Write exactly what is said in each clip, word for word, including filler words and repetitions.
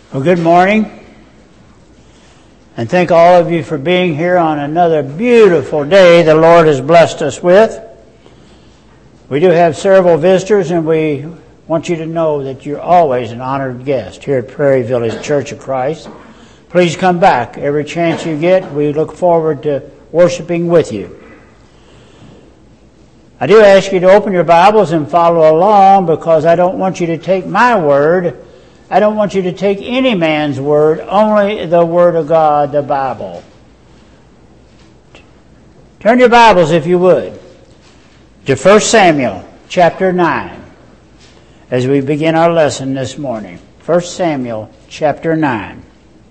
Well, good morning, and thank all of you for being here on another beautiful day the Lord has blessed us with. We do have several visitors, and we want you to know that you're always an honored guest here at Prairie Village Church of Christ. Please come back every chance you get. We look forward to worshiping with you. I do ask you to open your Bibles and follow along, because I don't want you to take my word. I don't want you to take any man's word, only the Word of God, the Bible. Turn your Bibles, if you would, to First Samuel chapter nine, as we begin our lesson this morning. First Samuel chapter nine.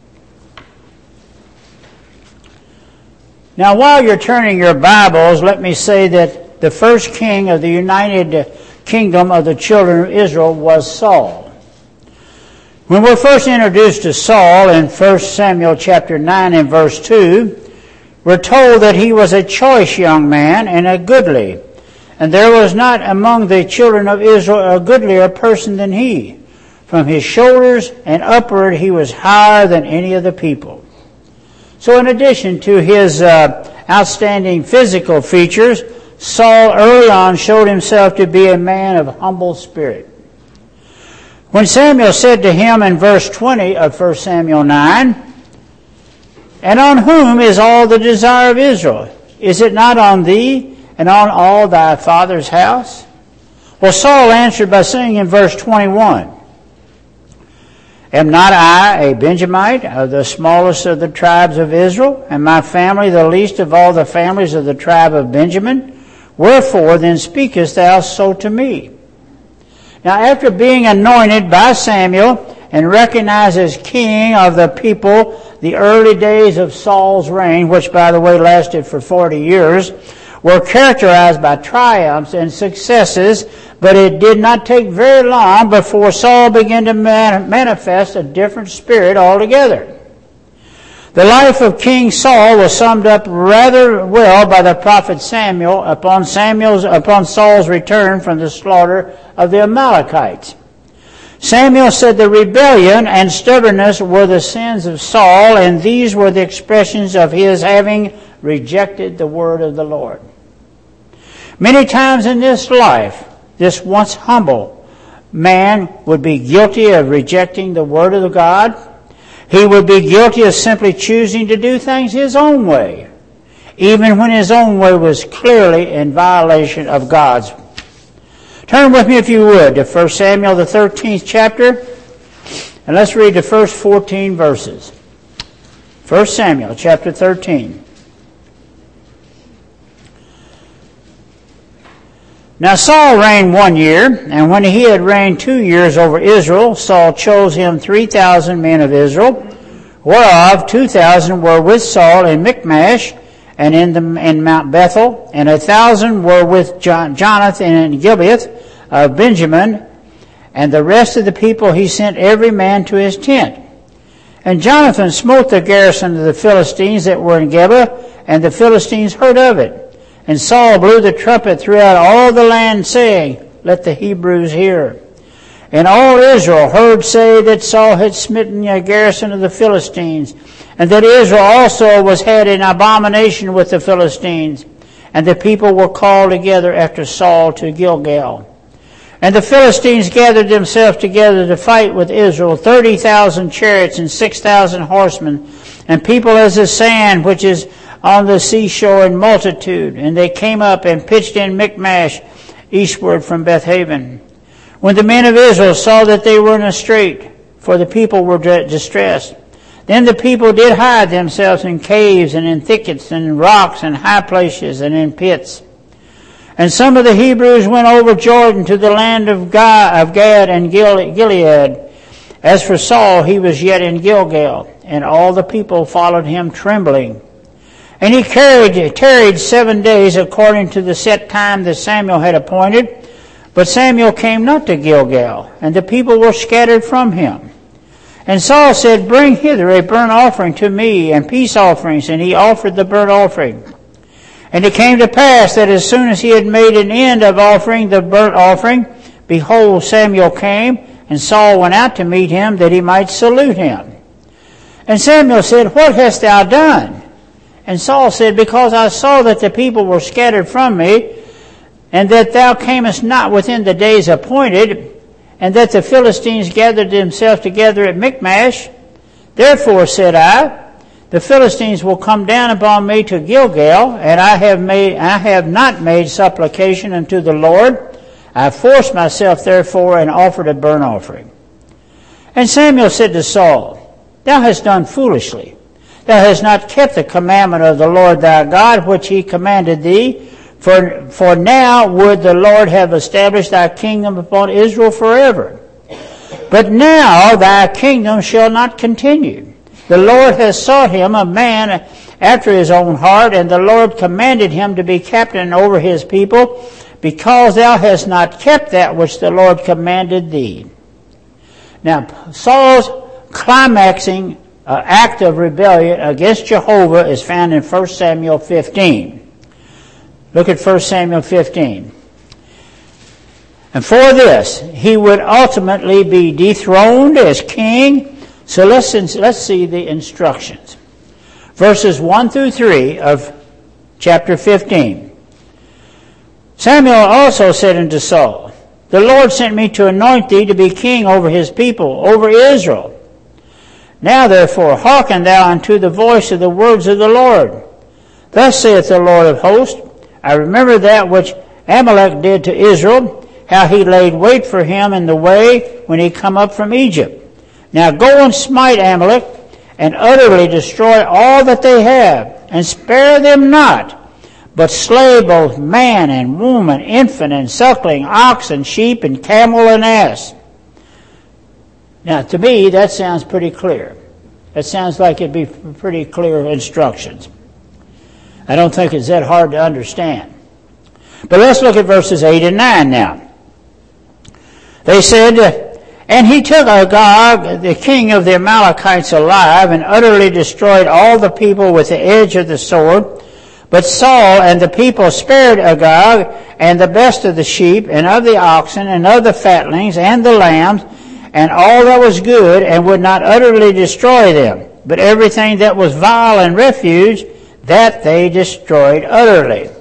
Now, while you're turning your Bibles, let me say that the first king of the United Kingdom of the children of Israel was Saul. When we're first introduced to Saul in First Samuel chapter nine and verse two, we're told that he was a choice young man and a goodly, and there was not among the children of Israel a goodlier person than he. From his shoulders and upward he was higher than any of the people. So in addition to his uh, outstanding physical features, Saul early on showed himself to be a man of humble spirit. When Samuel said to him in verse twenty of First Samuel nine, "And on whom is all the desire of Israel? Is it not on thee and on all thy father's house?" Well, Saul answered by saying in verse twenty-one, "Am not I a Benjamite of the smallest of the tribes of Israel, and my family the least of all the families of the tribe of Benjamin? Wherefore then speakest thou so to me?" Now, after being anointed by Samuel and recognized as king of the people, the early days of Saul's reign, which, by the way, lasted for forty years, were characterized by triumphs and successes, but it did not take very long before Saul began to man- manifest a different spirit altogether. The life of King Saul was summed up rather well by the prophet Samuel upon Samuel's upon Saul's return from the slaughter of the Amalekites. Samuel said the rebellion and stubbornness were the sins of Saul, and these were the expressions of his having rejected the word of the Lord. Many times in this life, this once humble man would be guilty of rejecting the word of God. He would be guilty of simply choosing to do things his own way, even when his own way was clearly in violation of God's. Turn with me, if you would, to First Samuel, the thirteenth chapter, and let's read the first fourteen verses. First Samuel, chapter thirteen. Now Saul reigned one year, and when he had reigned two years over Israel, Saul chose him three thousand men of Israel, whereof two thousand were with Saul in Michmash and in, the, in Mount Bethel, and a thousand were with John, Jonathan in Gibeath of Benjamin, and the rest of the people he sent every man to his tent. And Jonathan smote the garrison of the Philistines that were in Gibeah, and the Philistines heard of it. And Saul blew the trumpet throughout all the land, saying, "Let the Hebrews hear." And all Israel heard say that Saul had smitten a garrison of the Philistines, and that Israel also was had an abomination with the Philistines. And the people were called together after Saul to Gilgal. And the Philistines gathered themselves together to fight with Israel, thirty thousand chariots and six thousand horsemen, and people as the sand which is on the seashore in multitude. And they came up and pitched in Michmash eastward from Bethaven. When the men of Israel saw that they were in a strait, for the people were distressed, then the people did hide themselves in caves and in thickets and in rocks and high places and in pits. And some of the Hebrews went over Jordan to the land of Gad and Gilead. As for Saul, he was yet in Gilgal, and all the people followed him trembling. And he carried, tarried seven days according to the set time that Samuel had appointed. But Samuel came not to Gilgal, and the people were scattered from him. And Saul said, "Bring hither a burnt offering to me, and peace offerings." And he offered the burnt offering. And it came to pass that as soon as he had made an end of offering the burnt offering, behold, Samuel came, And Saul went out to meet him, that he might salute him. And Samuel said, What hast thou done? And Saul said, Because I saw that the people were scattered from me, and that thou camest not within the days appointed, and that the Philistines gathered themselves together at Michmash. Therefore, said I, the Philistines will come down upon me to Gilgal, and I have made, I have not made supplication unto the Lord. I forced myself therefore and offered a burnt offering. And Samuel said to Saul, Thou hast done foolishly. Thou hast not kept the commandment of the Lord thy God, which he commanded thee. For, for now would the Lord have established thy kingdom upon Israel forever. But now thy kingdom shall not continue. The Lord has sought him a man after his own heart, and the Lord commanded him to be captain over his people, because thou hast not kept that which the Lord commanded thee. Now, Saul's climaxing uh, act of rebellion against Jehovah is found in First Samuel fifteen. Look at First Samuel fifteen. And for this, he would ultimately be dethroned as king. So let's, let's see the instructions. Verses one through three of chapter fifteen. Samuel also said unto Saul, The Lord sent me to anoint thee to be king over his people, over Israel. Now therefore hearken thou unto the voice of the words of the Lord. Thus saith the Lord of hosts, I remember that which Amalek did to Israel, how he laid wait for him in the way when he come up from Egypt. Now go and smite Amalek, and utterly destroy all that they have, and spare them not, but slay both man and woman, infant and suckling, ox and sheep, and camel and ass. Now, to me, that sounds pretty clear. That sounds like it'd be pretty clear instructions. I don't think it's that hard to understand. But let's look at verses eight and nine now. They said, And he took Agag, the king of the Amalekites, alive, and utterly destroyed all the people with the edge of the sword. But Saul and the people spared Agag, and the best of the sheep, and of the oxen, and of the fatlings, and the lambs, and all that was good, and would not utterly destroy them. But everything that was vile and refuse, that they destroyed utterly.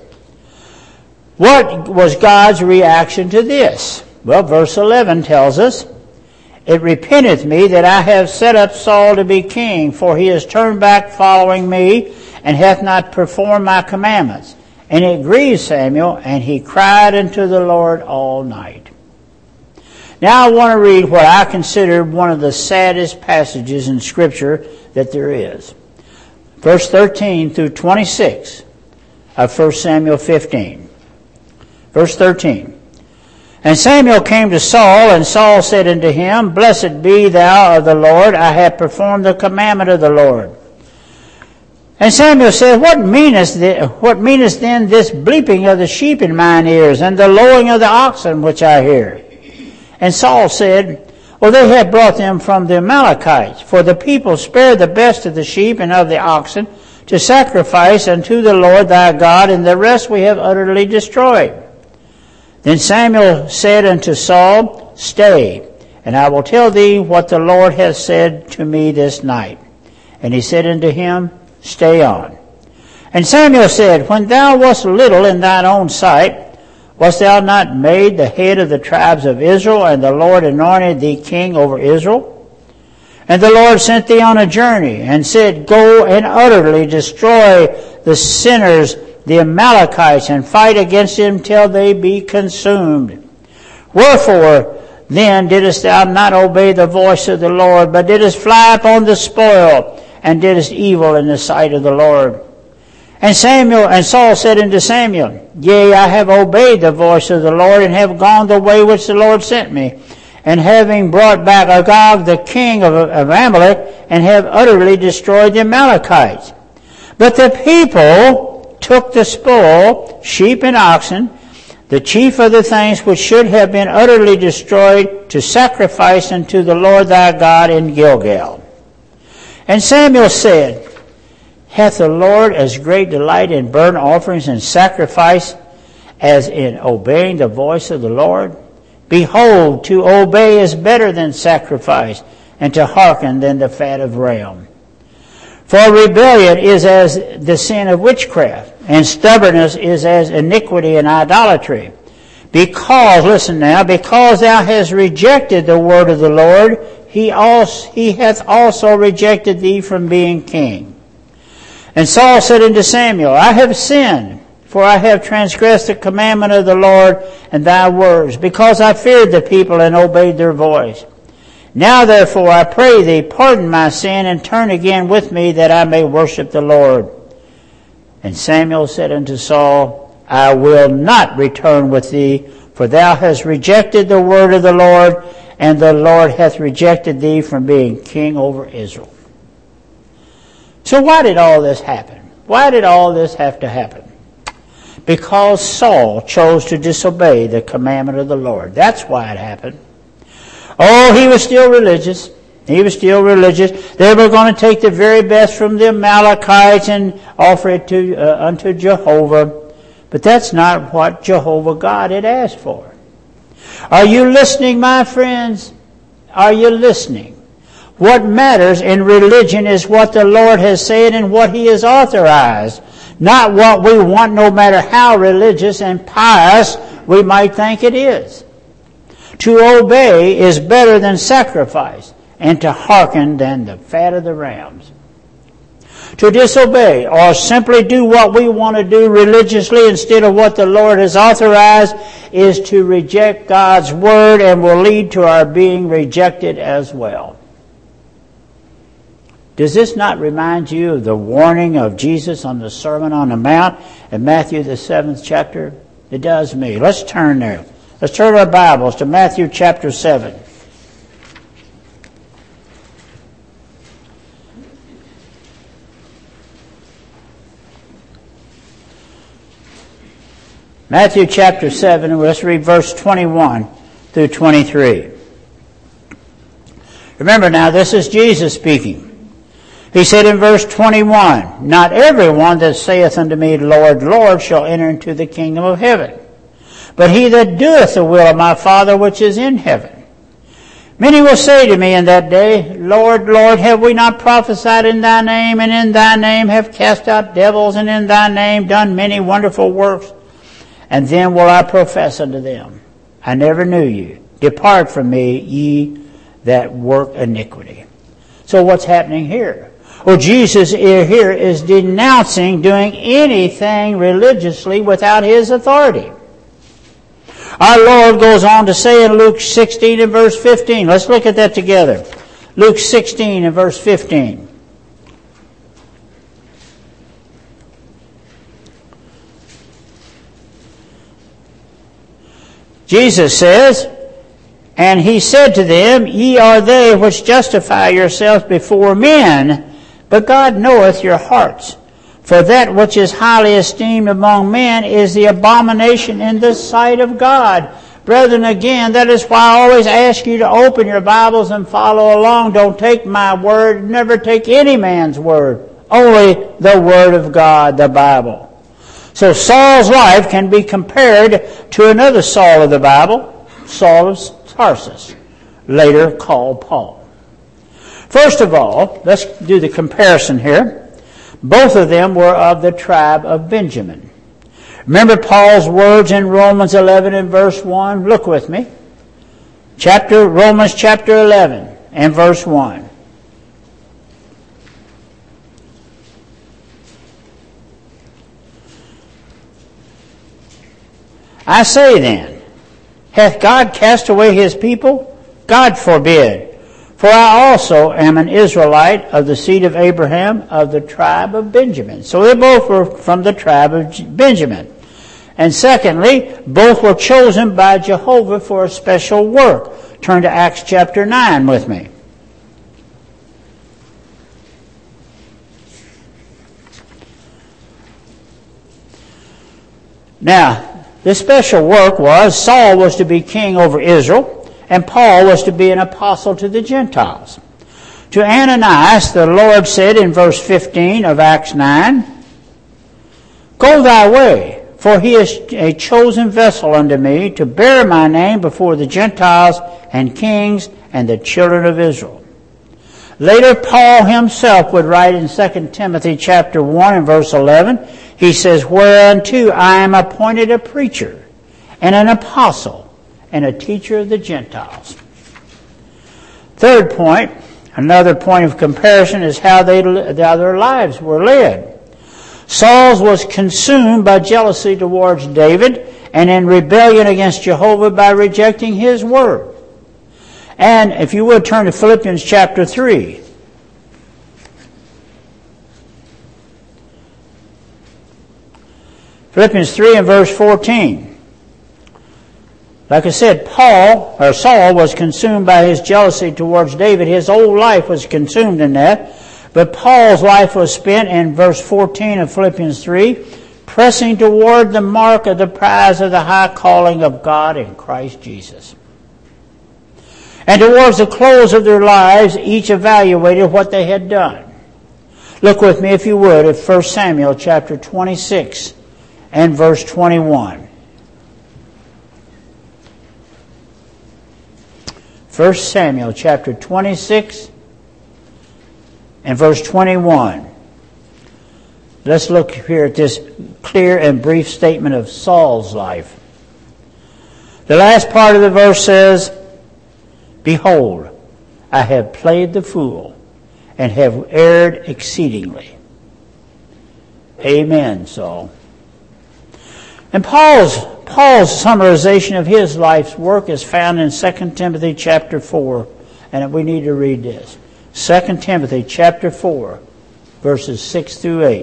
What was God's reaction to this? Well, verse eleven tells us, It repenteth me that I have set up Saul to be king, for he has turned back following me, and hath not performed my commandments. And it grieved Samuel, and he cried unto the Lord all night. Now I want to read what I consider one of the saddest passages in Scripture that there is. Verse thirteen through twenty-six of First Samuel fifteen. Verse thirteen. And Samuel came to Saul, and Saul said unto him, Blessed be thou of the Lord, I have performed the commandment of the Lord. And Samuel said, What meanest, the, what meanest then this bleeping of the sheep in mine ears, and the lowing of the oxen which I hear? And Saul said, Well, they have brought them from the Amalekites, for the people spared the best of the sheep and of the oxen to sacrifice unto the Lord thy God, and the rest we have utterly destroyed. Then Samuel said unto Saul, Stay, and I will tell thee what the Lord hath said to me this night. And he said unto him, Stay on. And Samuel said, When thou wast little in thine own sight, wast thou not made the head of the tribes of Israel, and the Lord anointed thee king over Israel? And the Lord sent thee on a journey, and said, Go and utterly destroy the sinners, the Amalekites, and fight against them till they be consumed. Wherefore then didst thou not obey the voice of the Lord, but didst fly upon the spoil, and didst evil in the sight of the Lord? And Samuel and Saul said unto Samuel, Yea, I have obeyed the voice of the Lord, and have gone the way which the Lord sent me, and having brought back Agag the king of, of Amalek, and have utterly destroyed the Amalekites. But the people took the spoil, sheep and oxen, the chief of the things which should have been utterly destroyed, to sacrifice unto the Lord thy God in Gilgal. And Samuel said, Hath the Lord as great delight in burnt offerings and sacrifice as in obeying the voice of the Lord? Behold, to obey is better than sacrifice, and to hearken than the fat of ram. For rebellion is as the sin of witchcraft, and stubbornness is as iniquity and idolatry. Because, listen now, because thou hast rejected the word of the Lord, he also, he hath also rejected thee from being king. And Saul said unto Samuel, I have sinned, for I have transgressed the commandment of the Lord and thy words, because I feared the people and obeyed their voice. Now therefore I pray thee, pardon my sin, and turn again with me, that I may worship the Lord. And Samuel said unto Saul, I will not return with thee, for thou hast rejected the word of the Lord, and the Lord hath rejected thee from being king over Israel. So why did all this happen? Why did all this have to happen? Because Saul chose to disobey the commandment of the Lord. That's why it happened. Oh, he was still religious. He was still religious. They were going to take the very best from the Amalekites and offer it to uh, unto Jehovah. But that's not what Jehovah God had asked for. Are you listening, my friends? Are you listening? What matters in religion is what the Lord has said and what He has authorized, not what we want, no matter how religious and pious we might think it is. To obey is better than sacrifice, and to hearken than the fat of the rams. To disobey, or simply do what we want to do religiously instead of what the Lord has authorized, is to reject God's word and will lead to our being rejected as well. Does this not remind you of the warning of Jesus on the Sermon on the Mount in Matthew the seventh chapter? It does me. Let's turn there. Let's turn our Bibles to Matthew chapter seven. Matthew chapter seven, let's read verse twenty-one through twenty-three. Remember now, this is Jesus speaking. He said in verse twenty-one, Not everyone that saith unto me, Lord, Lord, shall enter into the kingdom of heaven, but he that doeth the will of my Father which is in heaven. Many will say to me in that day, Lord, Lord, have we not prophesied in thy name, and in thy name have cast out devils, and in thy name done many wonderful works? And then will I profess unto them, I never knew you. Depart from me, ye that work iniquity. So what's happening here? Well, Jesus here is denouncing doing anything religiously without His authority. Our Lord goes on to say in Luke sixteen and verse fifteen. Let's look at that together. Luke sixteen and verse fifteen. Jesus says, And He said to them, Ye are they which justify yourselves before men, but God knoweth your hearts. For that which is highly esteemed among men is the abomination in the sight of God. Brethren, again, that is why I always ask you to open your Bibles and follow along. Don't take my word. Never take any man's word. Only the Word of God, the Bible. So Saul's life can be compared to another Saul of the Bible, Saul of Tarsus, later called Paul. First of all, let's do the comparison here. Both of them were of the tribe of Benjamin. Remember Paul's words in Romans eleven and verse one? Look with me. Chapter Romans chapter eleven and verse one. I say then, hath God cast away His people? God forbid. For I also am an Israelite of the seed of Abraham, of the tribe of Benjamin. So they both were from the tribe of Benjamin. And secondly, both were chosen by Jehovah for a special work. Turn to Acts chapter nine with me. Now, the special work was Saul was to be king over Israel, and Paul was to be an apostle to the Gentiles. To Ananias, the Lord said in verse fifteen of Acts nine, Go thy way, for he is a chosen vessel unto me to bear my name before the Gentiles and kings and the children of Israel. Later, Paul himself would write in Second Timothy chapter one and verse eleven, he says, whereunto I am appointed a preacher and an apostle and a teacher of the Gentiles. Third point, another point of comparison is how, they, how their lives were led. Saul's was consumed by jealousy towards David and in rebellion against Jehovah by rejecting his word. And if you would turn to Philippians chapter three. Philippians three and verse fourteen. Like I said, Paul, or Saul, was consumed by his jealousy towards David. His whole life was consumed in that. But Paul's life was spent in verse fourteen of Philippians three, pressing toward the mark of the prize of the high calling of God in Christ Jesus. And towards the close of their lives, each evaluated what they had done. Look with me, if you would, at First Samuel chapter twenty-six and verse twenty-one. First Samuel chapter twenty-six and verse twenty-one. Let's look here at this clear and brief statement of Saul's life. The last part of the verse says, behold, I have played the fool and have erred exceedingly. Amen, Saul. And Paul's Paul's summarization of his life's work is found in Second Timothy chapter four, and we need to read this. Second Timothy chapter four, verses six through eight.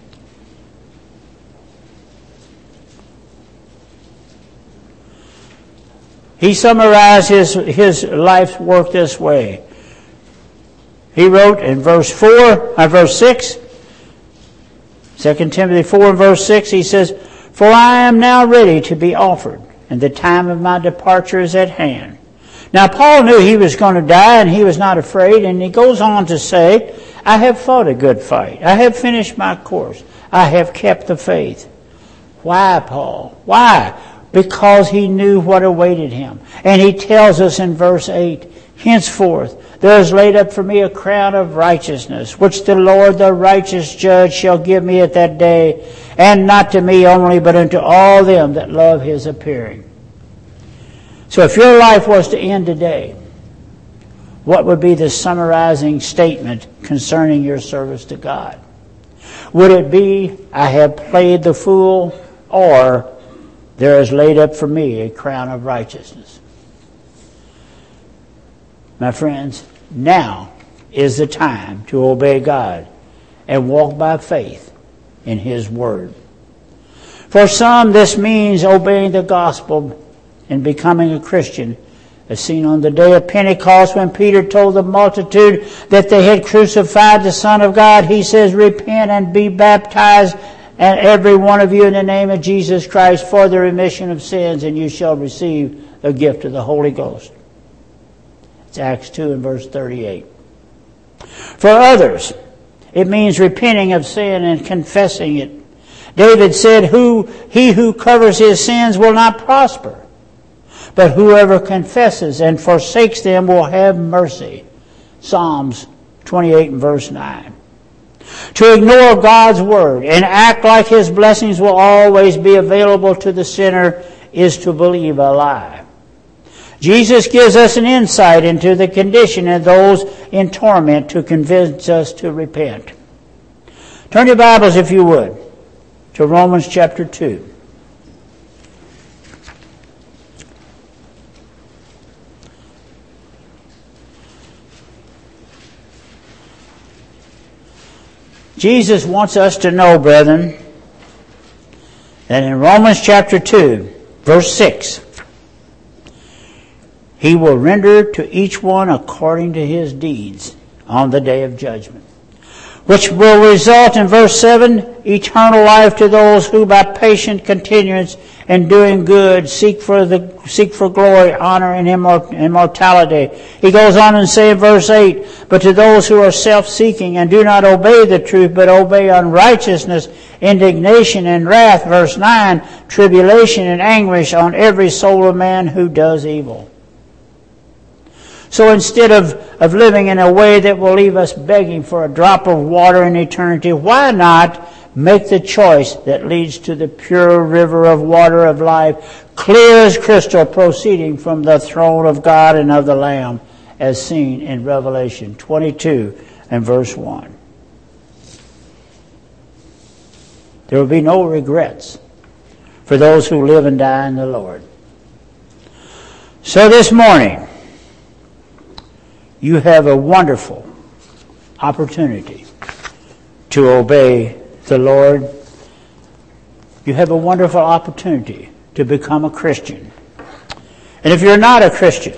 He summarized his, his life's work this way. He wrote in verse four, uh, verse six, Second Timothy four and verse six, he says, for I am now ready to be offered, and the time of my departure is at hand. Now, Paul knew he was going to die, and he was not afraid, and he goes on to say, I have fought a good fight. I have finished my course. I have kept the faith. Why, Paul? Why? Because he knew what awaited him. And he tells us in verse eight, henceforth there is laid up for me a crown of righteousness, which the Lord, the righteous judge, shall give me at that day, and not to me only, but unto all them that love his appearing. So if your life was to end today, what would be the summarizing statement concerning your service to God? Would it be, I have played the fool, or there is laid up for me a crown of righteousness? My friends, now is the time to obey God and walk by faith in his word. For some, this means obeying the gospel and becoming a Christian, as seen on the day of Pentecost when Peter told the multitude that they had crucified the Son of God. He says, repent and be baptized, and every one of you, in the name of Jesus Christ, for the remission of sins, and you shall receive the gift of the Holy Ghost. It's Acts two and verse thirty-eight. For others, it means repenting of sin and confessing it. David said, "Who he who covers his sins will not prosper, but whoever confesses and forsakes them will have mercy." Psalms twenty-eight and verse nine. To ignore God's word and act like his blessings will always be available to the sinner is to believe a lie. Jesus gives us an insight into the condition of those in torment to convince us to repent. Turn your Bibles, if you would, to Romans chapter two. Jesus wants us to know, brethren, that in Romans chapter two, verse six, he will render to each one according to his deeds on the day of judgment, which will result in verse seven, eternal life to those who by patient continuance and doing good, seek for the seek for glory, honor, and immortality. He goes on and say in verse eight, but to those who are self-seeking and do not obey the truth, but obey unrighteousness, indignation and wrath, verse nine, tribulation and anguish on every soul of man who does evil. So instead of, of living in a way that will leave us begging for a drop of water in eternity, why not make the choice that leads to the pure river of water of life, clear as crystal, proceeding from the throne of God and of the Lamb, as seen in Revelation twenty-two and verse one. There will be no regrets for those who live and die in the Lord. So this morning, you have a wonderful opportunity to obey the Lord. You have a wonderful opportunity to become a Christian. And if you're not a Christian,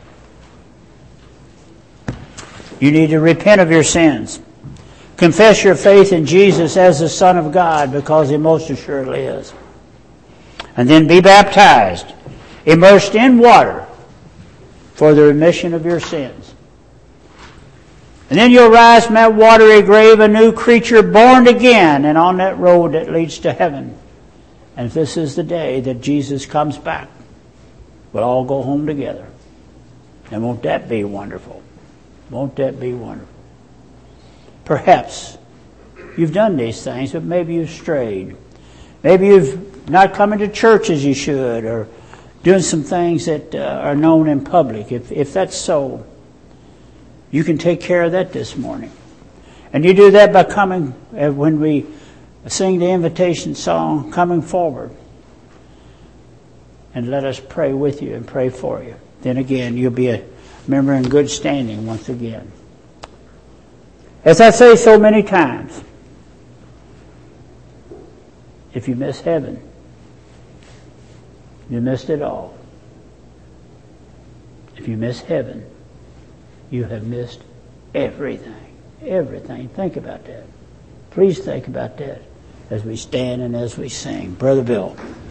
you need to repent of your sins. Confess your faith in Jesus as the Son of God, because He most assuredly is. And then be baptized, immersed in water, for the remission of your sins. And then you'll rise from that watery grave a new creature, born again, and on that road that leads to heaven. And if this is the day that Jesus comes back, we'll all go home together. And won't that be wonderful? Won't that be wonderful? Perhaps you've done these things, but maybe you've strayed. Maybe you've not come into church as you should, or doing some things that uh, are known in public. If, if that's so, you can take care of that this morning. And you do that by coming, uh, when we sing the invitation song, coming forward. And let us pray with you and pray for you. Then again, you'll be a member in good standing once again. As I say so many times, if you miss heaven, you missed it all. If you miss heaven, you have missed everything. Everything. Think about that. Please think about that as we stand and as we sing. Brother Bill.